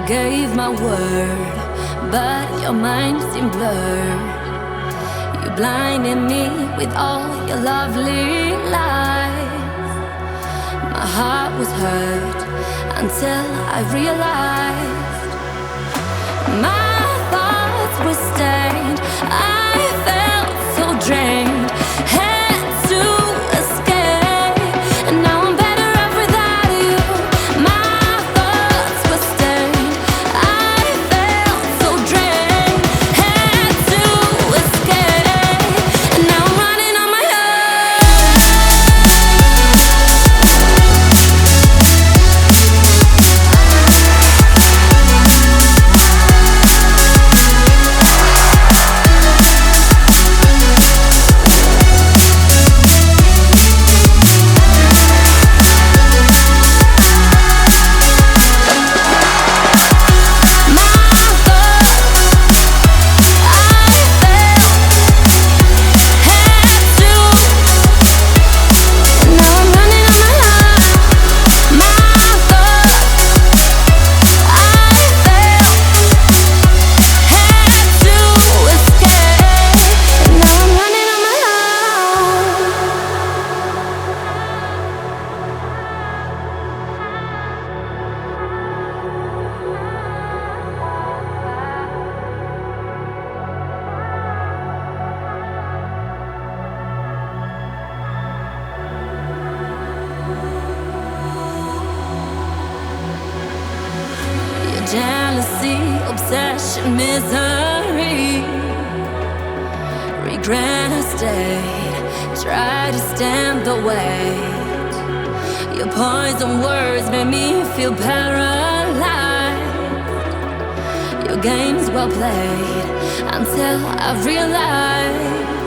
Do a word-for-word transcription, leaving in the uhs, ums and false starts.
gave my word, but your mind seemed blurred. You blinded me with all your lovely lies. My heart was hurt until I realized my thoughts were stained. I felt so drained, had to escape, and now I'm better off without you. My thoughts were stained, I felt so drained, had to escape, and now I'm running on my jealousy, obsession, misery. Regret I stayed, tried to stand the weight. Your poison words made me feel paralyzed. Your game's well played until I realized